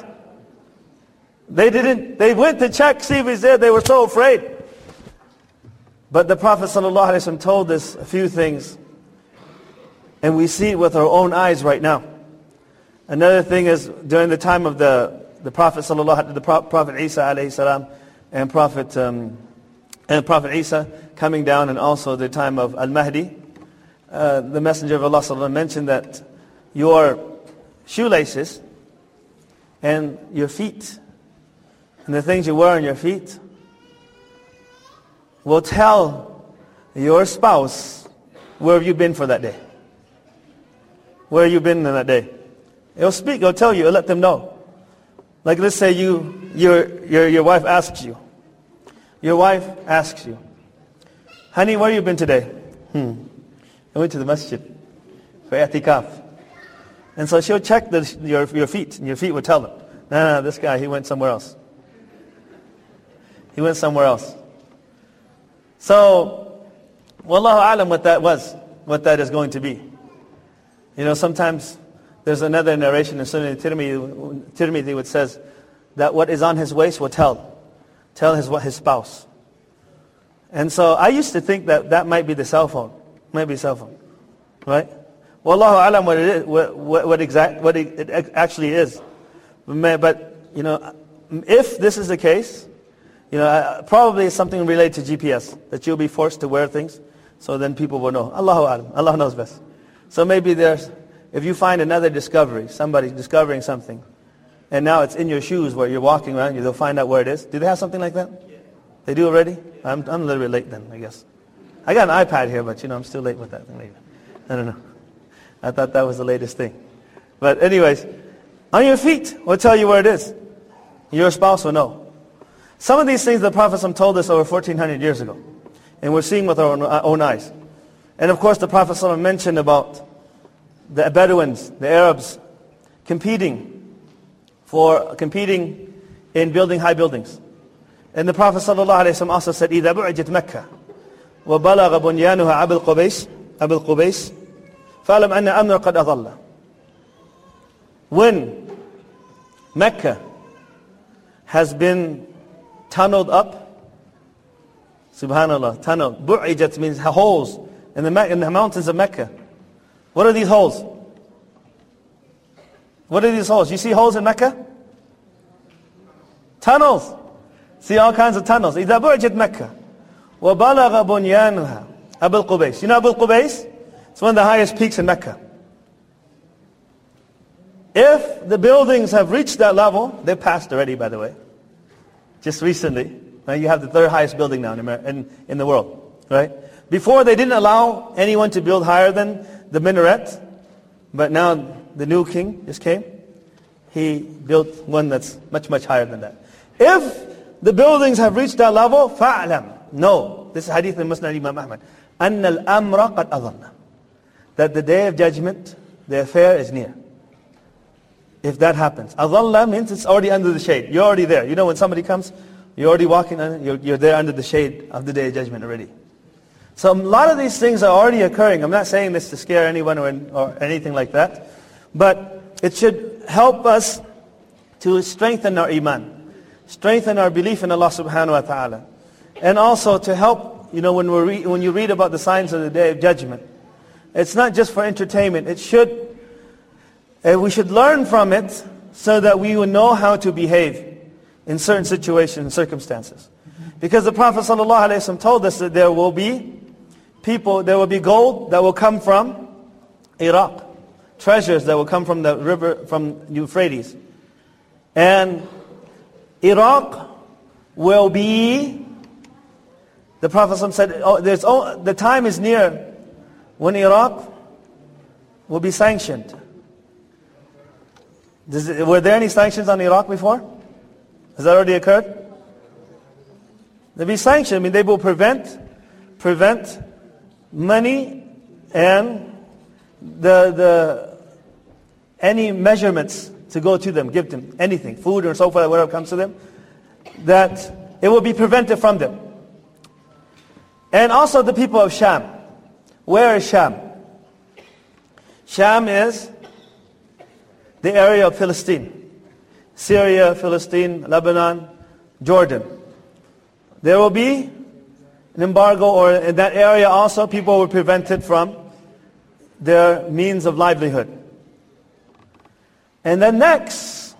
They went to check, see if he's there. They were so afraid. But the Prophet ﷺ told us a few things, and we see it with our own eyes right now. Another thing is, during the time of the Prophet Prophet Isa alayhi salam, and Prophet Isa coming down, and also the time of Al-Mahdi, the Messenger of Allah ﷺ mentioned that your shoelaces and your feet, and the things you wear on your feet, will tell your spouse where have you been for that day. Where have you been in that day? It'll speak, it'll tell you, it'll let them know. Like let's say your wife asks you. Your wife asks you, honey, where have you been today? I went to the masjid for i'tikaf. And so she'll check your feet, and your feet will tell them, no, this guy, he went somewhere else. He went somewhere else. So, wallahu alam what that is going to be. Sometimes there's another narration in Sunan Tirmidhi which says that what is on his waist will tell his spouse. And so I used to think that might be the cell phone. Might be cell phone. Right? Wallahu alam what it is, what it actually is. But, if this is the case, probably it's something related to GPS, that you'll be forced to wear things, so then people will know. Allahu alam, Allah knows best. So maybe if you find another discovery, somebody discovering something, and now it's in your shoes where you're walking around, they'll find out where it is. Do they have something like that? Yeah. They do already? I'm a little bit late then, I guess. I got an iPad here, but I'm still late with that thing. I don't know. I thought that was the latest thing. But anyways, on your feet will tell you where it is. Your spouse will know. Some of these things the Prophet told us over 1400 years ago. And we're seeing with our own eyes. And of course the Prophet mentioned about the Bedouins, the Arabs, competing in building high buildings. And the Prophet ﷺ also said, إِذَا بُعِجَتْ مَكَّةً وَبَلَغَ بُنْيَانُهَا أَبُو الْقُبَيْسِ فَأَلَمْ أَنَّ أَمْرَ قَدْ أَضَلَّ. When Mecca has been tunneled up, subhanallah, tunneled. Bu'ijat means holes in the mountains of Mecca. What are these holes? What are these holes? You see holes in Mecca? Tunnels. See all kinds of tunnels. إِذَا بُعِجَتْ مَكَّةً وَبَلَغَ بُنْيَانُهَا أَبُو الْقُبَيْسِ. You know Abu al-Qubays? It's one of the highest peaks in Mecca. If the buildings have reached that level, they passed already, by the way. Just recently. Now you have the third highest building now in the world. Right? Before they didn't allow anyone to build higher than the minaret. But now the new king just came. He built one that's much, much higher than that. If the buildings have reached that level, فَعْلَمْ. No. This is hadith in Musnad Imam Ahmad. أَنَّ الْأَمْرَ قَدْ أَضَلَّ. That the day of judgment, the affair is near. If that happens. Adalla means it's already under the shade. You're already there. You know when somebody comes, you're already walking, you're there under the shade of the day of judgment already. So a lot of these things are already occurring. I'm not saying this to scare anyone or anything like that. But it should help us to strengthen our iman. Strengthen our belief in Allah subhanahu wa ta'ala. And also to help, when you read about the signs of the day of judgment. It's not just for entertainment. We should learn from it so that we will know how to behave in certain situations and circumstances. Because the Prophet ﷺ told us that there will be gold that will come from Iraq. Treasures that will come from the river, from Euphrates. And Iraq will be, the Prophet ﷺ said, the time is near when Iraq will be sanctioned. Were there any sanctions on Iraq before? Has that already occurred? They'll be sanctioned. I mean, they will prevent money and any measurements to go to them, give them anything, food or so forth, whatever comes to them, that it will be prevented from them. And also the people of Sham. Where is Sham? Sham is the area of Palestine. Syria, Palestine, Lebanon, Jordan. There will be an embargo, or in that area also people were prevented from their means of livelihood. And then next,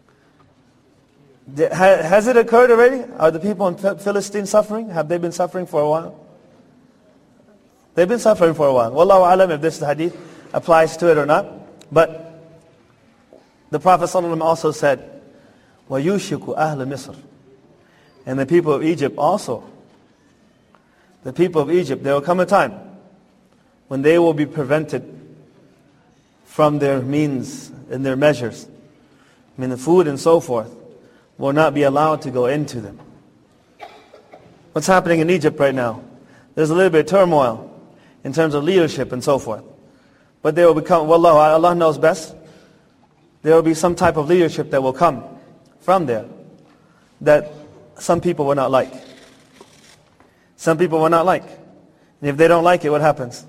has it occurred already? Are the people in Palestine suffering? Have they been suffering for a while? They've been suffering for a while. Wallahu alam if this hadith applies to it or not. But the Prophet ﷺ also said, وَيُوشِكُ أَهْلَ مِصْرٍ. And the people of Egypt also. The people of Egypt, there will come a time when they will be prevented from their means and their measures. I mean, the food and so forth will not be allowed to go into them. What's happening in Egypt right now? There's a little bit of turmoil in terms of leadership and so forth. But there will become, wallahu, Allah knows best. There will be some type of leadership that will come from there that some people will not like. Some people will not like. And if they don't like it, what happens?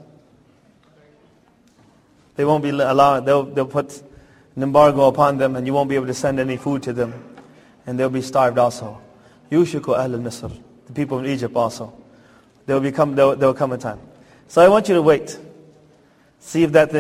They won't be allowed, they'll put an embargo upon them and you won't be able to send any food to them. And they'll be starved also. Yushiku Ahl al-Misr. The people of Egypt also. There will come a time. So I want you to wait. See if the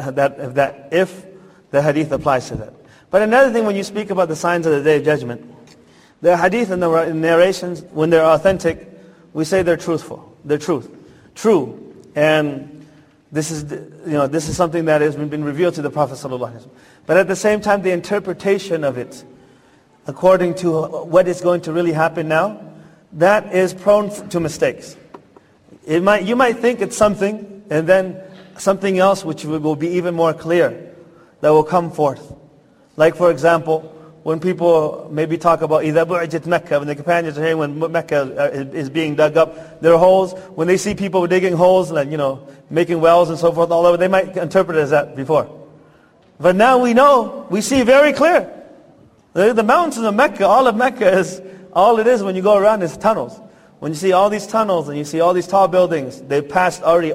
hadith applies to that. But another thing, when you speak about the signs of the Day of Judgment, the hadith and the narrations, when they're authentic, we say they're truthful. They're true. And This is, this is something that has been revealed to the Prophet ﷺ. But at the same time, the interpretation of it, according to what is going to really happen now, that is prone to mistakes. You might think it's something, and then something else which will be even more clear that will come forth. Like, for example, when people maybe talk about إِذَا بُعِجَتْ Mecca, when the companions are hearing when Mecca is being dug up, there are holes. When they see people digging holes and making wells and so forth all over, they might interpret it as that before. But now we see very clear. The mountains of Mecca, all of Mecca all it is when you go around is tunnels. When you see all these tunnels and you see all these tall buildings, they've passed already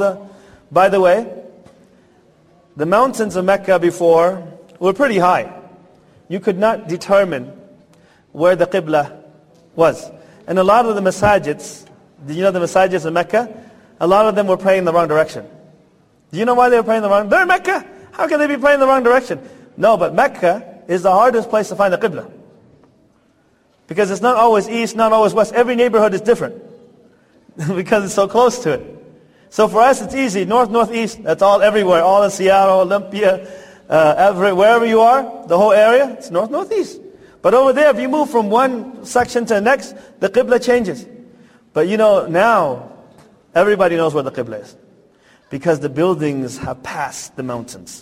by the way, the mountains of Mecca before were pretty high. You could not determine where the Qibla was. And a lot of the masajids, do you know the masajids in Mecca? A lot of them were praying in the wrong direction. Do you know why they were praying in the wrong? They're in Mecca. How can they be praying in the wrong direction? No, but Mecca is the hardest place to find the Qibla. Because it's not always east, not always west. Every neighborhood is different. Because it's so close to it. So for us it's easy. North, northeast, that's all everywhere. All in Seattle, Olympia, Everett, wherever you are, the whole area, it's north, northeast. But over there, if you move from one section to the next, the Qibla changes. But now, everybody knows where the Qibla is. Because the buildings have passed the mountains.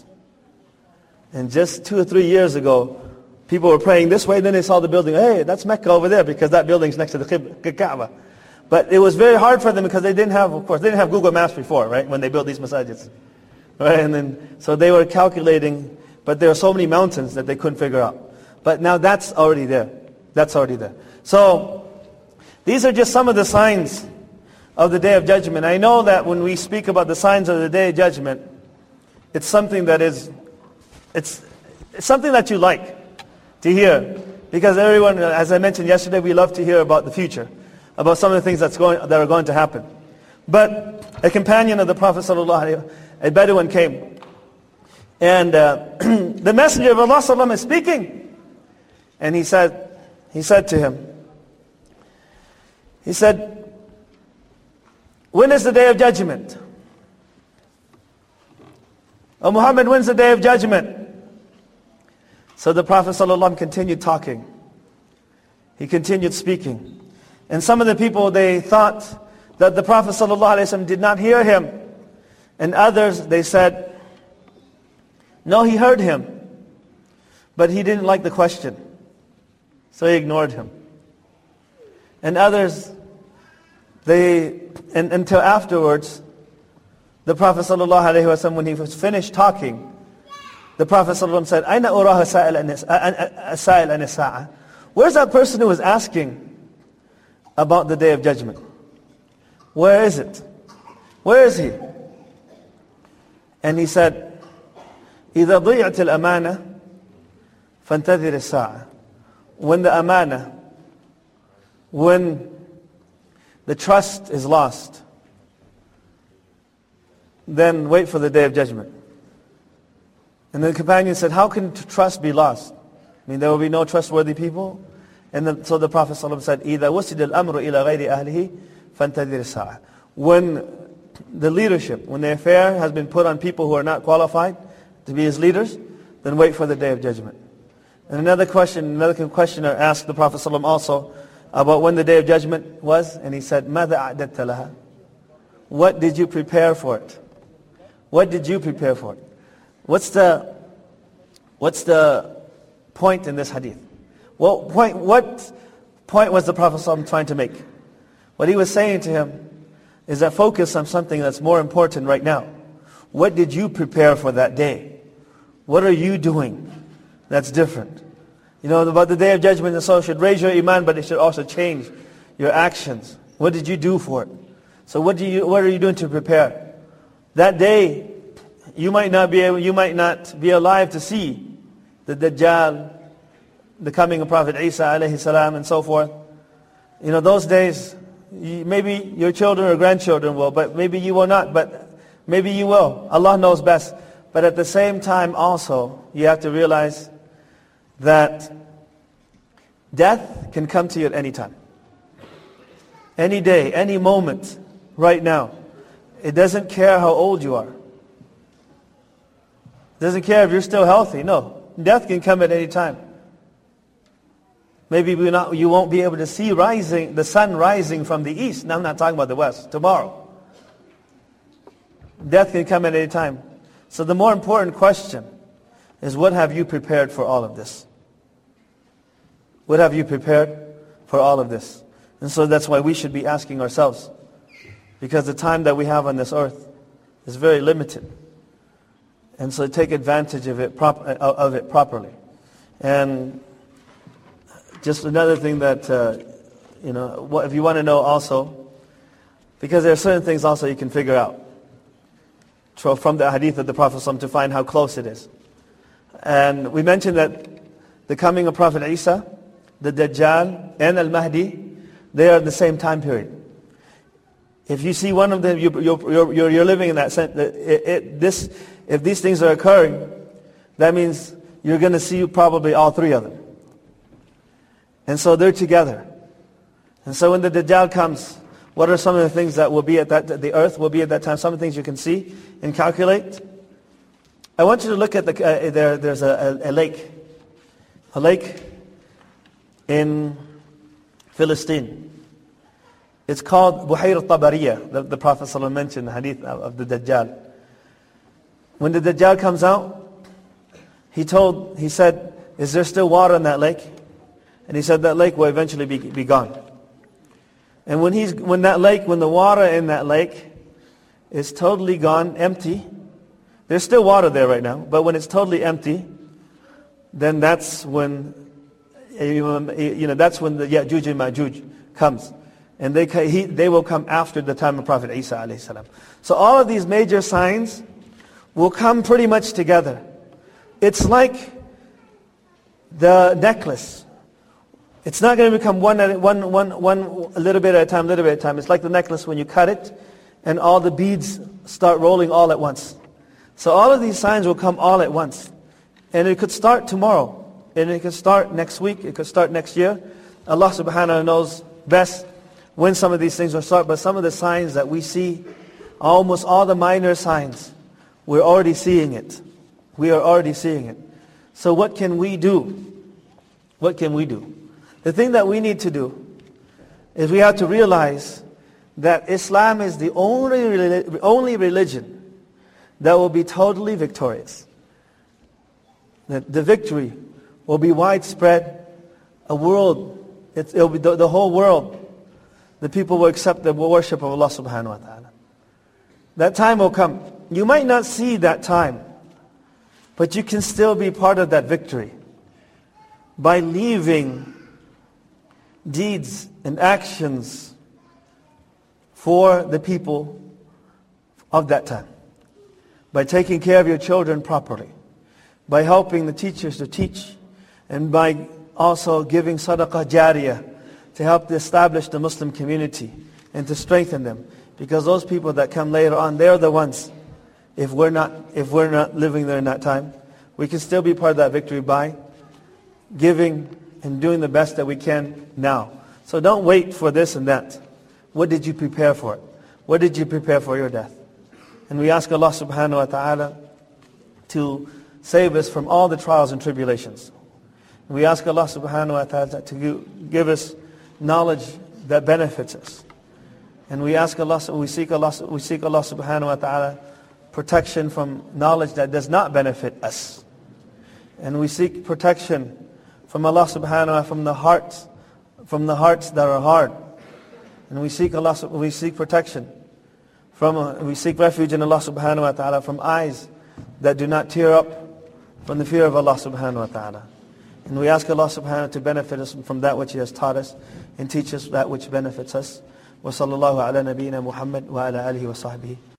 And just 2 or 3 years ago, people were praying this way, then they saw the building. Hey, that's Mecca over there, because that building's next to the Kaaba. But it was very hard for them because they didn't have Google Maps before, right? When they built these masajids. Right? And then, so they were calculating, but there are so many mountains that they couldn't figure out. But now that's already there. That's already there. So, these are just some of the signs of the Day of Judgment. I know that when we speak about the signs of the Day of Judgment, it's something that it's something that you like to hear. Because everyone, as I mentioned yesterday, we love to hear about the future, about some of the things that are going to happen. But a companion of the Prophet ﷺ, a Bedouin came, and the Messenger of Allah ﷺ is speaking. And he said to him, when is the Day of Judgment? Oh Muhammad, when's the Day of Judgment? So the Prophet ﷺ continued talking. He continued speaking. And some of the people, they thought that the Prophet ﷺ did not hear him. And others, they said, no, he heard him. But he didn't like the question. So he ignored him. And others, until afterwards, the Prophet ﷺ, when he was finished talking, the Prophet ﷺ said, Aina uraha sa'il an sa'a? Where's that person who was asking about the Day of Judgment? Where is it? Where is he? And he said, إِذَا ضِيعَتِ الْأَمَانَةِ فَانْتَذِرِ السَّاعَةِ. When the amana, when the trust is lost, then wait for the Day of Judgment. And the companion said, how can trust be lost? I mean, there will be no trustworthy people? And so the Prophet ﷺ said, إِذَا وُسِدَ الْأَمْرُ إِلَى غَيْرِ أَهْلِهِ فَانْتَذِرِ السَّاعَةِ. When the leadership, when the affair has been put on people who are not qualified to be his leaders, then wait for the Day of Judgment. And another questioner asked the Prophet ﷺ also about when the Day of Judgment was, and he said, مَاذَا أَعْدَدْتَ لَهَا? What did you prepare for it? What did you prepare for it? What's the point in this hadith? What point was the Prophet ﷺ trying to make? What he was saying to him is that focus on something that's more important right now. What did you prepare for that day? What are you doing that's different? About the Day of Judgment, and so it should raise your iman, but it should also change your actions. What did you do for it? So what are you doing to prepare? That day, you might not be alive to see the Dajjal, the coming of Prophet Isa alayhi salam, and so forth. Those days, maybe your children or grandchildren will, but maybe you will not, but maybe you will. Allah knows best. But at the same time also, you have to realize that death can come to you at any time. Any day, any moment, right now. It doesn't care how old you are. It doesn't care if you're still healthy. No. Death can come at any time. Maybe you won't be able to see the sun rising from the east. Now I'm not talking about the west. Tomorrow. Death can come at any time. So the more important question is, what have you prepared for all of this? What have you prepared for all of this? And so that's why we should be asking ourselves. Because the time that we have on this earth is very limited. And so take advantage of it properly. And just another thing that, if you want to know also, because there are certain things also you can figure out from the hadith of the Prophet ﷺ to find how close it is. And we mentioned that the coming of Prophet Isa, the Dajjal, and Al-Mahdi, they are the same time period. If you see one of them, you're living in that sense. If these things are occurring, that means you're going to see probably all three of them. And so they're together. And so when the Dajjal comes, what are some of the things that will be the earth will be at that time? Some of the things you can see and calculate. I want you to look at there's a lake. A lake in Philistine. It's called Buhayr al-Tabariya. The Prophet ﷺ mentioned the hadith of the Dajjal. When the Dajjal comes out, he said, is there still water in that lake? And he said that lake will eventually be gone. And when the water in that lake is totally gone, empty, there's still water there right now, but when it's totally empty, then that's when the Ya'juj and Ma'juj comes. And they will come after the time of Prophet Isa alayhi salam. So all of these major signs will come pretty much together. It's like the necklace. It's not going to become one a little bit at a time, It's like the necklace when you cut it and all the beads start rolling all at once. So all of these signs will come all at once. And it could start tomorrow. And it could start next week. It could start next year. Allah subhanahu wa ta'ala knows best when some of these things will start. But some of the signs that we see, almost all the minor signs, we're already seeing it. We are already seeing it. So what can we do? What can we do? The thing that we need to do is we have to realize that Islam is the only religion that will be totally victorious. That the victory will be widespread. It'll be the whole world. The people will accept the worship of Allah subhanahu wa ta'ala. That time will come. You might not see that time, but you can still be part of that victory by leaving deeds and actions for the people of that time. By taking care of your children properly, by helping the teachers to teach, and by also giving sadaqah jariyah to help to establish the Muslim community and to strengthen them. Because those people that come later on, they're the ones, if we're not living there in that time, we can still be part of that victory by giving and doing the best that we can now. So don't wait for this and that. What did you prepare for it? What did you prepare for your death? And we ask Allah subhanahu wa ta'ala to save us from all the trials and tribulations. We ask Allah subhanahu wa ta'ala to give us knowledge that benefits us. And we seek Allah subhanahu wa ta'ala protection from knowledge that does not benefit us. And we seek protection from Allah subhanahu wa ta'ala from the hearts that are hard. And we seek protection we seek refuge in Allah subhanahu wa ta'ala from eyes that do not tear up from the fear of Allah subhanahu wa ta'ala. And we ask Allah subhanahu wa ta'ala to benefit us from that which He has taught us and teach us that which benefits us. Wa sallallahu ala nabiyyina Muhammad wa ala alihi wa sahbihi.